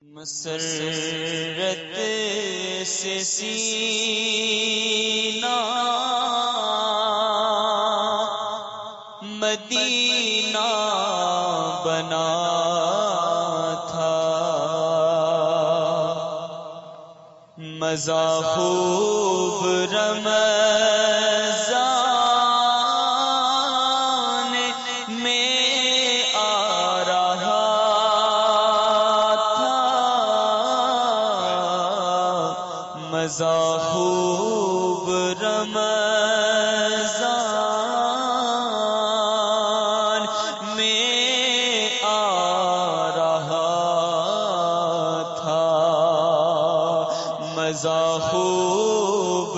مسرت سے سینہ مدینہ بنا تھا، مزہ خوب رمضان میں آ رہا تھا، مزہ خوب رمضان میں آ رہا تھا، مزہ خوب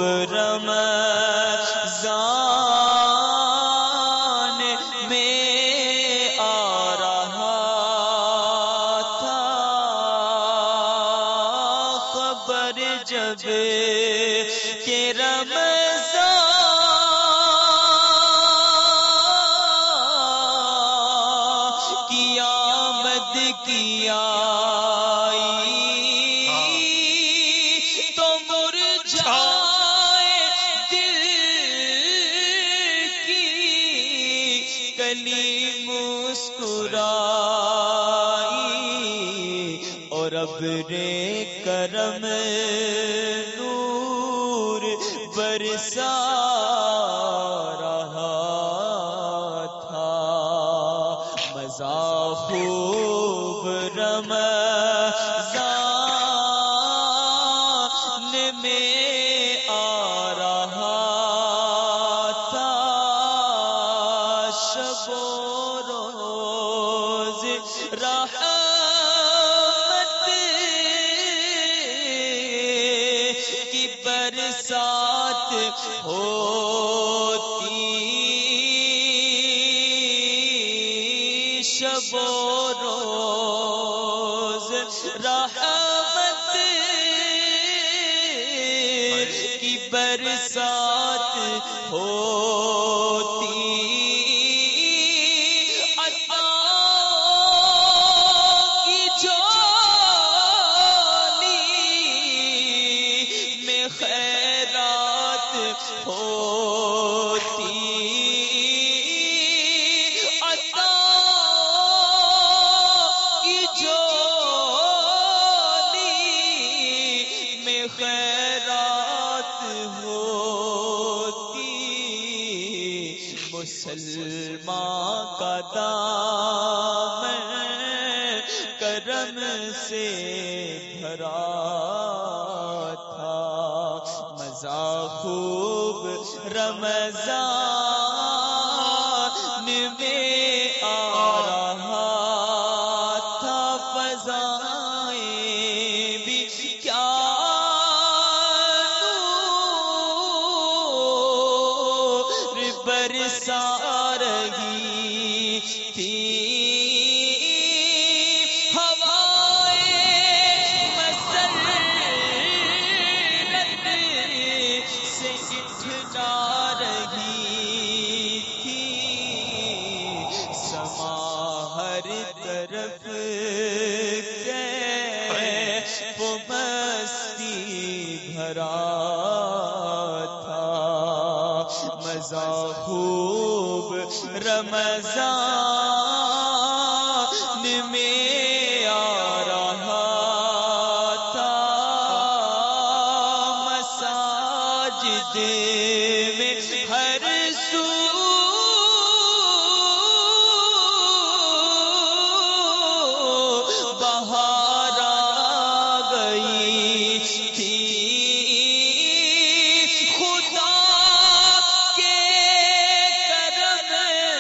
رمضان میں آ رہا تھا، خبر جب کہ رمضان کی آمد کی آئی تو مرجھائے دل کی کلی مسکرائی، اور ابر کرم نور برسا رہا تھا، مزہ خوب رمضان میں آ رہا تھا، شب و روز رحمت کی برسات ہوتی، شب و روز رحمت کی برسات ہوتی، عطا کی جھولی میں خیرات ہوتی، عطا کی جھولی میں خیرات ہوتی، مسلمان کا دامن کرم سے بھرا تھا، مزہ خوب رمضان میں آ رہا تھا، فضائیں بھی کیا نور برسا رہی تھی، ہوائیں مسرت سے اٹھا رہی تھی، سما ہر طرف کیف و مستی بھرا تھا، مزہ خوب رمضان میں آ رہا تھا، مساجد میں ہر سو بہار آ گئی تھی، خدا کے کرم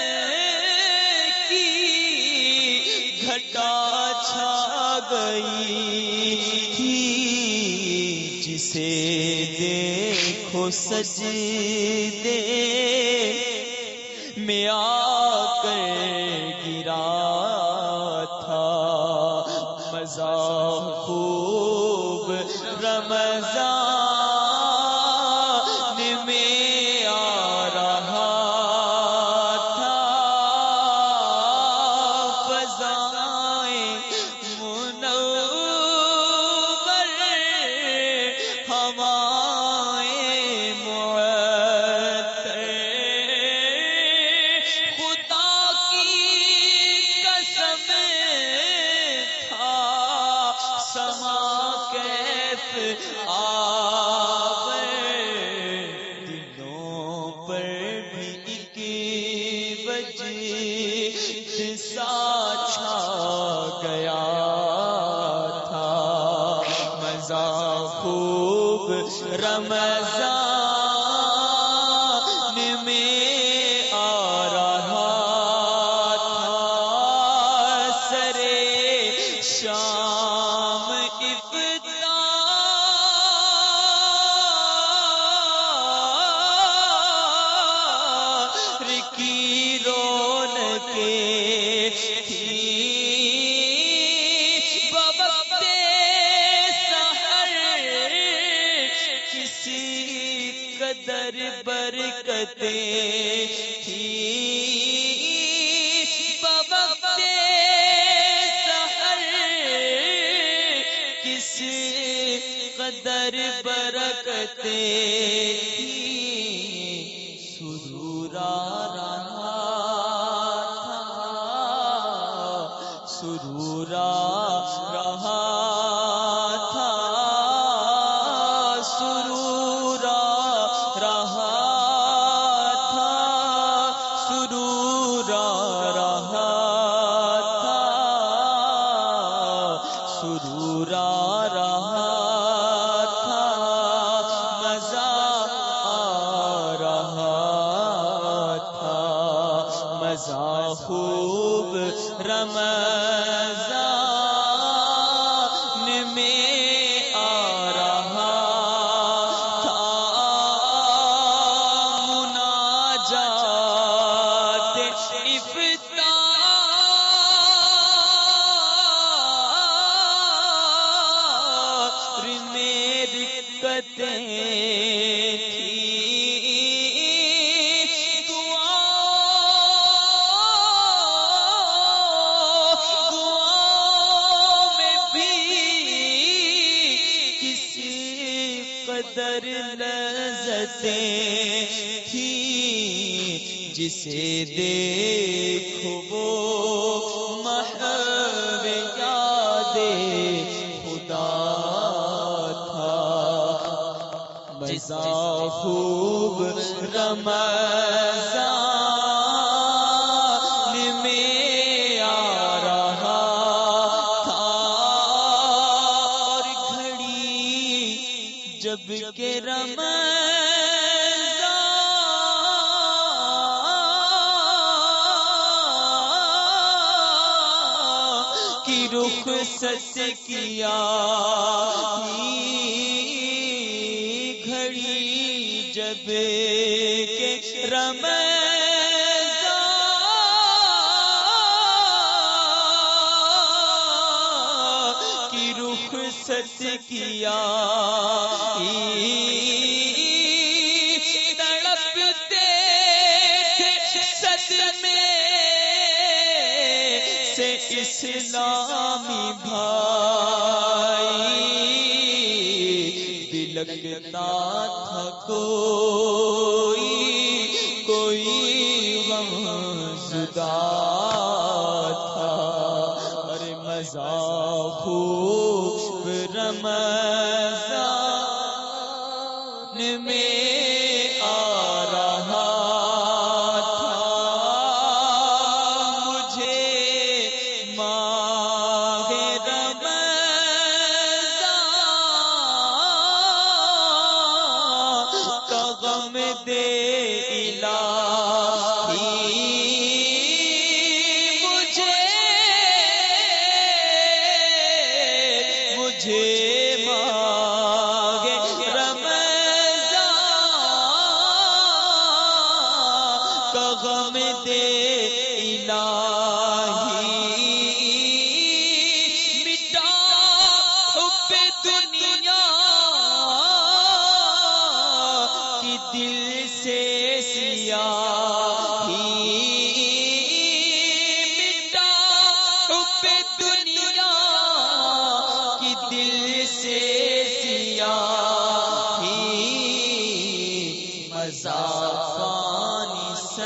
کی گھٹا چھا گئی تھی، جسے دیکھو سجدے میں آ کر گرا تھا، مزہ خوب رمضان میں آ رہا تھا، فضائیں منور آور دلوں پر بھی ایک وجد سا چھا گیا تھا مزہ خوب رمضان میں آ رہا تھا سرے شام افطار کی رونقیں تھیں بوقت سحر کسی قدر برکتیں تھیں بوقت سحر کسی قدر برکتیں سرور آ رہا تھا سرور آ رہا تھا سرور آ رہا تھا سرور آ رہا تھا سرور آ رہا تھا مزہ آ رہا تھا مزہ خوب رمضان میں آ رہا تھا مناجات افطار میں دقتیں قدر لذتیں تھیں جسے دیکھو وہ محو یاد خدا تھا مزہ خوب رمضان میں آ رہا تھا اور گھڑی جب کہ رمضان کی رخصت کیا گھڑی جب کہ رمضان کی رخصت کیا تڑپتے صدمے سے اسلامی بھائی بلکتا تھا کوئی غم زدہ تھا ارے مزہ خوب رمضان میں آ رہا تھا مجھے ماہ رمضان کا غم دے الہی مجھے ماہ رمضان کا غم دے الہی مٹا حب دنیا کی دل سے سیاہی مٹا حب دنیا کی دل سے سیاہی مزہ فانی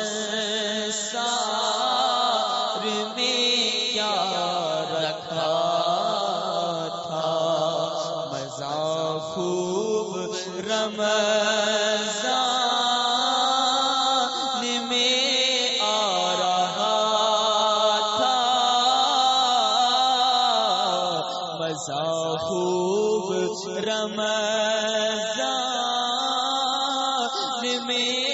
سنسار میں کیا رکھا تھا مزہ رمضان میں آ رہا تھا، مزہ خوب رمضان میں